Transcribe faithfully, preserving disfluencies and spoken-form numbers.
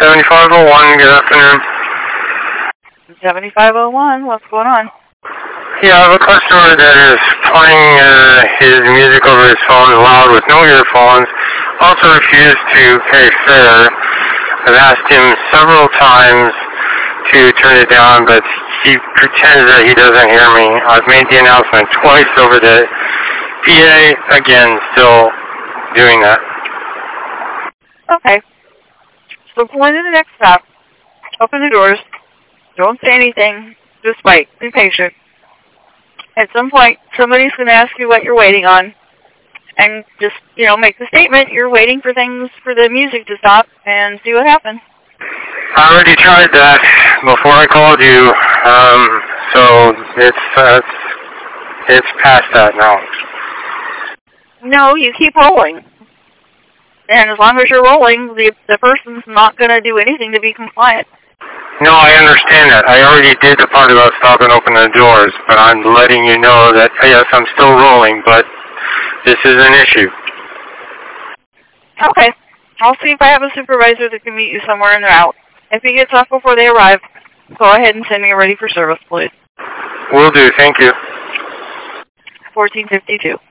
seventy-five oh one, good afternoon. seventy-five oh one, what's going on? Yeah, I have a customer that is playing uh, his music over his phone loud with no earphones. Also refused to pay fare. I've asked him several times to turn it down, but he pretends that he doesn't hear me. I've made the announcement twice over the P A, again, still doing that. Okay. So pull into the next stop. Open the doors. Don't say anything. Just wait. Be patient. At some point, somebody's going to ask you what you're waiting on. And just, you know, make the statement you're waiting for things, for the music to stop, and see what happens. I already tried that before I called you, um, so it's, uh, it's past that now. No, you keep rolling. And as long as you're rolling, the, the person's not going to do anything to be compliant. No, I understand that. I already did the part about stop and open the doors, but I'm letting you know that, yes, I'm still rolling, but this is an issue. Okay. I'll see if I have a supervisor that can meet you somewhere en route. If he gets off before they arrive, go ahead and send me a ready for service, please. Will do. Thank you. fourteen fifty-two.